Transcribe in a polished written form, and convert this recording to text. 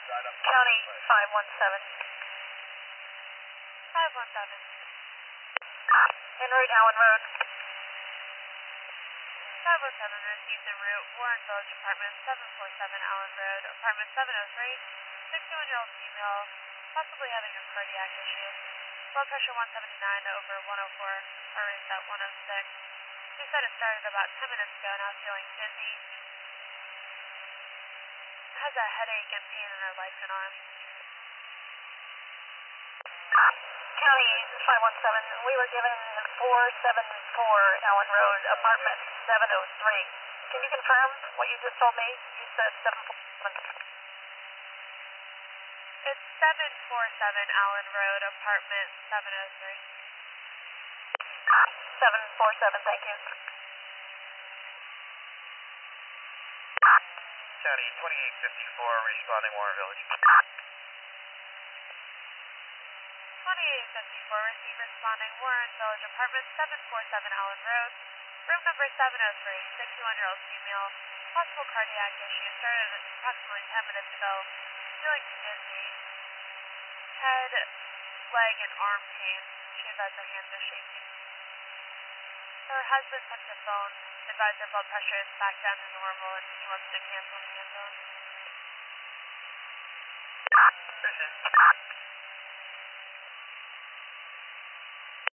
County 517. 517. En route, Allen Road. 517 received en route, Warren Village Apartment 747 Allen Road, Apartment 703, 61-year-old female, possibly having a cardiac issue. Blood pressure 179 over 104, heart rate at 106. She said it started about 10 minutes ago, now feeling dizzy. Has a headache and pain in her legs and arms. County 517, we were given 474 Allen Road, Apartment 703. Can you confirm what you just told me? You said 747. It's 747 Allen Road, Apartment 703. 747, thank you. County 2854, responding Warren Village. 2854, receive responding Warren Village Apartment 747 Allen Road, room number 703, 61-year-old female, possible cardiac issue, started approximately 10 minutes ago, feeling dizzy, head, leg, and arm pain. She advised her hands are shaking. Her husband took the phone, advised her blood pressure is back down to normal, and he wants to cancel the ambulance. This is